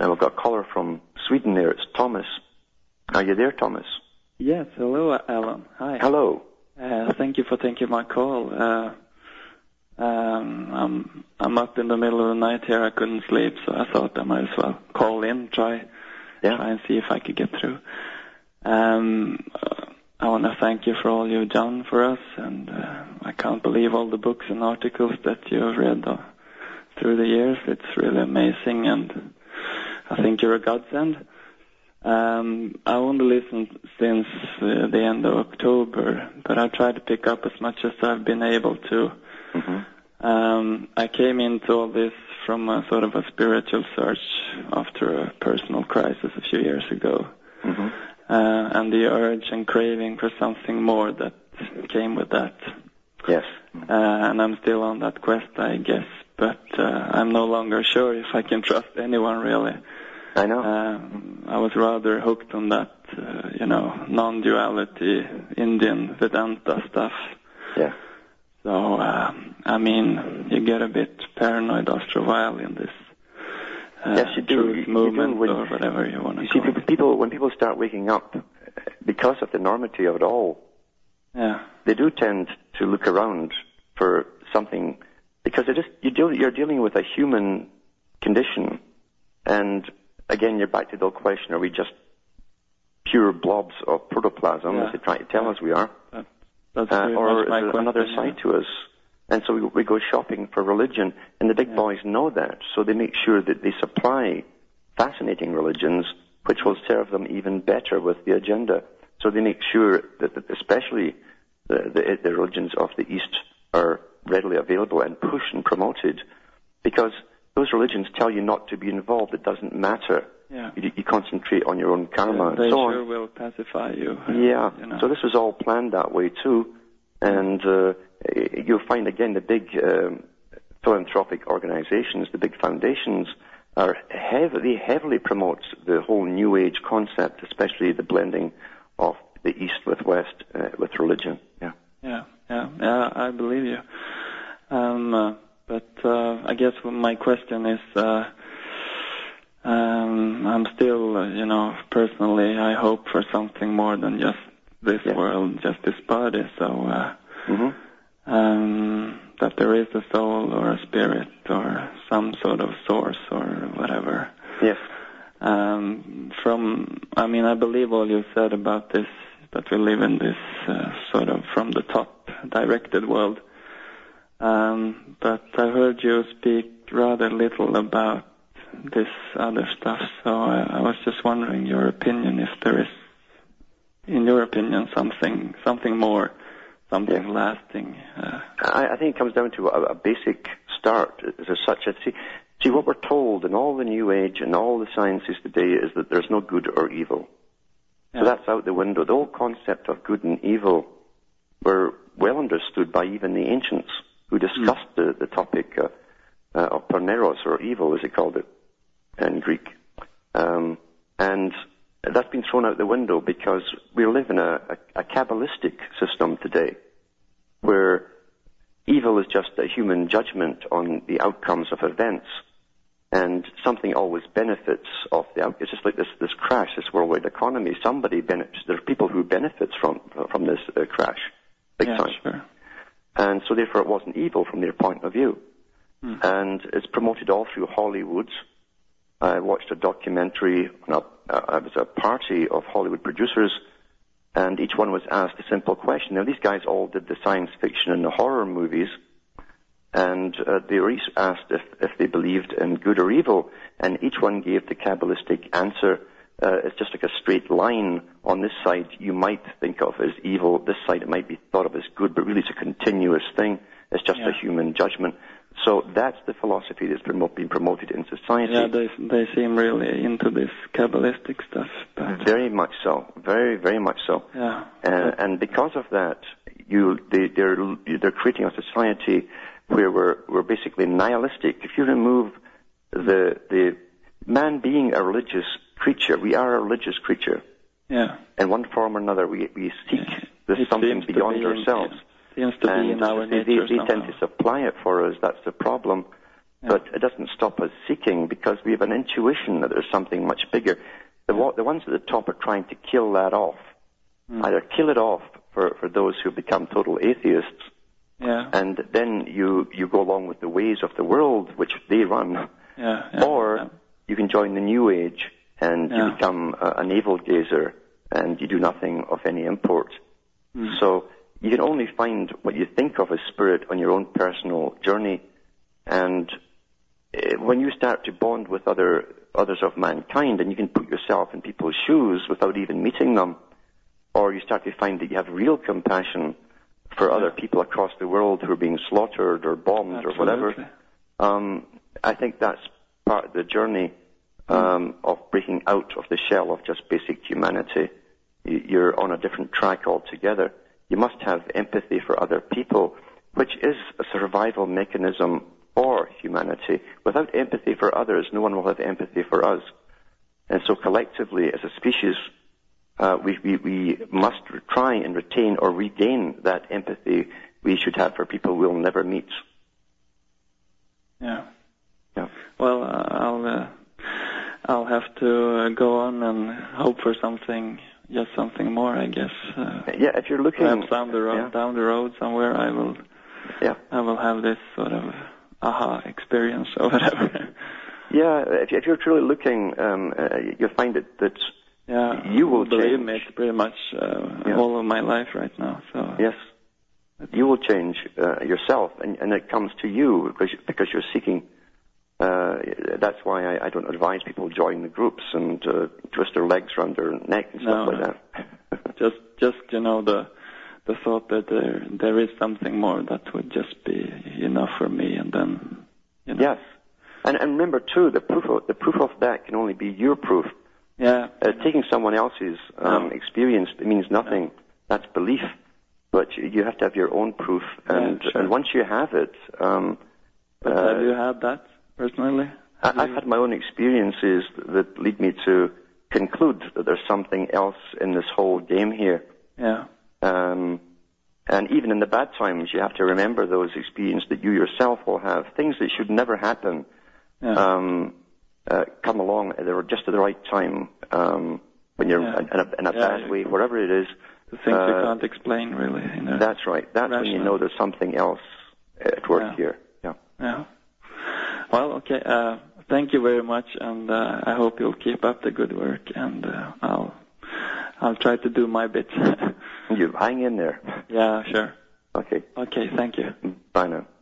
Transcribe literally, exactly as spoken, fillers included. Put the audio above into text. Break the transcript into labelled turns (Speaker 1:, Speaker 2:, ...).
Speaker 1: And we've got a caller from Sweden there. It's Thomas. Are you there, Thomas?
Speaker 2: Yes, hello, Alan. Hi.
Speaker 1: Hello.
Speaker 2: Uh, thank you for taking my call. Uh, um, I'm I'm up in the middle of the night here. I couldn't sleep, so I thought I might as well call in, try,
Speaker 1: yeah.
Speaker 2: try and see if I could get through. Um, uh, I want to thank you for all you've done for us, and uh, I can't believe all the books and articles that you've read uh, through the years. It's really amazing, and I think you're a godsend. Um, I only listened since uh, the end of October, but I tried to pick up as much as I've been able to.
Speaker 1: Mm-hmm.
Speaker 2: Um, I came into all this from a sort of a spiritual search after a personal crisis a few years ago.
Speaker 1: Mm-hmm.
Speaker 2: Uh, and the urge and craving for something more that came with that.
Speaker 1: Yes.
Speaker 2: Uh, and I'm still on that quest, I guess, but uh, I'm no longer sure if I can trust anyone, really.
Speaker 1: I know.
Speaker 2: Um, I was rather hooked on that, uh, you know, non-duality, Indian Vedanta stuff.
Speaker 1: Yeah.
Speaker 2: So, uh, I mean, you get a bit paranoid after a while in this uh,
Speaker 1: yes, you do.
Speaker 2: truth
Speaker 1: you,
Speaker 2: movement
Speaker 1: you do when,
Speaker 2: or whatever you want to
Speaker 1: you
Speaker 2: call
Speaker 1: see,
Speaker 2: it.
Speaker 1: people, when people start waking up, because of the enormity of it all,
Speaker 2: yeah.
Speaker 1: they do tend to look around for something, because it is, you deal, you're dealing with a human condition, and again, you're back to the old question, are we just pure blobs of protoplasm,
Speaker 2: yeah.
Speaker 1: as they try to tell
Speaker 2: yeah.
Speaker 1: us we are?
Speaker 2: That, that's
Speaker 1: uh, or is
Speaker 2: my
Speaker 1: there
Speaker 2: question,
Speaker 1: another
Speaker 2: yeah.
Speaker 1: side to us? And so we, we go shopping for religion, and the big
Speaker 2: yeah.
Speaker 1: boys know that, so they make sure that they supply fascinating religions, which will serve them even better with the agenda. So they make sure that, that especially the, the, the religions of the East are readily available and pushed and promoted, because those religions tell you not to be involved. It doesn't matter.
Speaker 2: Yeah.
Speaker 1: You, you concentrate on your own karma
Speaker 2: yeah, they
Speaker 1: and so
Speaker 2: sure
Speaker 1: on.
Speaker 2: will pacify you.
Speaker 1: Yeah.
Speaker 2: You know.
Speaker 1: So this was all planned that way too. And uh, you'll find again the big um, philanthropic organizations, the big foundations, are heavily, heavily promote the whole New Age concept, especially the blending of the East with West uh, with religion. Yeah.
Speaker 2: Yeah. Yeah. Yeah. I believe you. Um. Uh, But uh, I guess my question is, uh, um, I'm still, uh, you know, personally, I hope for something more than just this
Speaker 1: yeah.
Speaker 2: world, just this body. So uh,
Speaker 1: mm-hmm.
Speaker 2: um, that there is a soul or a spirit or some sort of source or whatever.
Speaker 1: Yes.
Speaker 2: Um, from, I mean, I believe all you said about this, that we live in this uh, sort of from the top directed world. Um, but I heard you speak rather little about this other stuff, so I, I was just wondering your opinion, if there is, in your opinion, something something more, something
Speaker 1: yeah.
Speaker 2: lasting. Uh,
Speaker 1: I, I think it comes down to a, a basic start. As such, see, see, what we're told in all the New Age and all the sciences today is that there's no good or evil.
Speaker 2: yeah.
Speaker 1: So that's out the window. The whole concept of good and evil were well understood by even the ancients, who discussed mm. the, the topic uh, uh, of perneros, or evil, as they called it in Greek. Um, and that's been thrown out the window because we live in a, a, a Kabbalistic system today, where evil is just a human judgment on the outcomes of events, and something always benefits of the outcome. It's just like this, this crash, this worldwide economy. Somebody benefits. There are people who benefits from from this uh, crash, big
Speaker 2: yeah,
Speaker 1: time.
Speaker 2: Sure.
Speaker 1: And so therefore it wasn't evil from their point of view.
Speaker 2: Mm.
Speaker 1: And it's promoted all through Hollywood. I watched a documentary on a, uh, it was a party of Hollywood producers, and each one was asked a simple question. Now these guys all did the science fiction and the horror movies, and uh, they were each asked if, if they believed in good or evil, and each one gave the Kabbalistic answer. Uh, it's just like a straight line. On this side, you might think of as evil. This side, it might be thought of as good, but really it's a continuous thing. It's just
Speaker 2: yeah.
Speaker 1: a human judgment. So that's the philosophy that's promo- being promoted in society.
Speaker 2: Yeah, they they seem really into this Kabbalistic stuff. But
Speaker 1: very much so. Very, very much so.
Speaker 2: Yeah.
Speaker 1: Uh, and because of that, you they, they're they're creating a society where we're we're basically nihilistic. If you remove the the man being a religious creature, we are a religious creature.
Speaker 2: Yeah.
Speaker 1: In one form or another, we we seek
Speaker 2: yeah.
Speaker 1: there's
Speaker 2: It
Speaker 1: something
Speaker 2: be
Speaker 1: beyond
Speaker 2: in,
Speaker 1: ourselves.
Speaker 2: It seems to
Speaker 1: and
Speaker 2: be in our
Speaker 1: they,
Speaker 2: nature
Speaker 1: they, they tend
Speaker 2: somehow.
Speaker 1: to supply it for us. That's the problem.
Speaker 2: Yeah.
Speaker 1: But it doesn't stop us seeking, because we have an intuition that there's something much bigger. The,
Speaker 2: Yeah.
Speaker 1: the ones at the top are trying to kill that off.
Speaker 2: Mm.
Speaker 1: Either kill it off for, for those who become total atheists,
Speaker 2: Yeah.
Speaker 1: and then you, you go along with the ways of the world which they run,
Speaker 2: Yeah. Yeah.
Speaker 1: or
Speaker 2: yeah.
Speaker 1: you can join the New Age and
Speaker 2: Yeah.
Speaker 1: you become a, a navel gazer and you do nothing of any import.
Speaker 2: Mm.
Speaker 1: So you can only find what you think of as spirit on your own personal journey. And uh, when you start to bond with other others of mankind, and you can put yourself in people's shoes without even meeting them, or you start to find that you have real compassion for
Speaker 2: Yeah.
Speaker 1: other people across the world who are being slaughtered or bombed
Speaker 2: Absolutely.
Speaker 1: or whatever, um, I think that's part of the journey um, of breaking out of the shell of just basic humanity. You- You're on a different track altogether. You must have empathy for other people, which is a survival mechanism for humanity. Without empathy for others, no one will have empathy for us. And so collectively, as a species, uh, we, we, we must try and retain or regain that empathy we should have for people we'll never meet.
Speaker 2: Yeah.
Speaker 1: Yeah.
Speaker 2: Well, uh, I'll uh, I'll have to uh, go on and hope for something, just something more, I guess. Uh,
Speaker 1: Yeah, if you're looking...
Speaker 2: perhaps down the road,
Speaker 1: yeah.
Speaker 2: down the road somewhere, I will
Speaker 1: Yeah.
Speaker 2: I will have this sort of aha experience or whatever.
Speaker 1: Yeah, if, if you're truly looking, um, uh, you'll find it that
Speaker 2: Yeah,
Speaker 1: you will
Speaker 2: believe
Speaker 1: change.
Speaker 2: me, it's pretty much uh,
Speaker 1: Yeah.
Speaker 2: all of my life right now. So
Speaker 1: Yes, you will change uh, yourself, and, and it comes to you because, because you're seeking. Uh, that's why I, I don't advise people join the groups and uh, twist their legs around their neck and stuff
Speaker 2: No,
Speaker 1: like
Speaker 2: no.
Speaker 1: that.
Speaker 2: just just you know the the thought that there there is something more that would just be enough for me, and then you know.
Speaker 1: Yes, and, and remember too, the proof of, the proof of that can only be your proof.
Speaker 2: Yeah.
Speaker 1: Uh, taking someone else's um,
Speaker 2: No.
Speaker 1: experience means nothing.
Speaker 2: No.
Speaker 1: That's belief. But you, you have to have your own proof. And,
Speaker 2: Yeah, sure.
Speaker 1: and once you have it... Um,
Speaker 2: But
Speaker 1: uh,
Speaker 2: have you had that personally?
Speaker 1: I,
Speaker 2: Have
Speaker 1: I've
Speaker 2: you-
Speaker 1: had my own experiences that lead me to conclude that there's something else in this whole game here.
Speaker 2: Yeah.
Speaker 1: Um, and even in the bad times, you have to remember those experiences that you yourself will have. Things that should never happen.
Speaker 2: Yeah.
Speaker 1: Um, Uh, come along, they were just at the right time, um, when you're
Speaker 2: Yeah.
Speaker 1: in, in a, in a
Speaker 2: Yeah,
Speaker 1: bad
Speaker 2: you-
Speaker 1: way, whatever it is.
Speaker 2: The things you
Speaker 1: uh,
Speaker 2: can't explain really. You know.
Speaker 1: That's right. That's when you
Speaker 2: Rational.
Speaker 1: know there's something else at work
Speaker 2: Yeah.
Speaker 1: here. Yeah.
Speaker 2: Yeah. Well, okay. Uh, thank you very much, and uh, I hope you'll keep up the good work, and uh, I'll I'll try to do my bit.
Speaker 1: You hang in there.
Speaker 2: Yeah, sure.
Speaker 1: Okay.
Speaker 2: Okay, thank you.
Speaker 1: Bye now.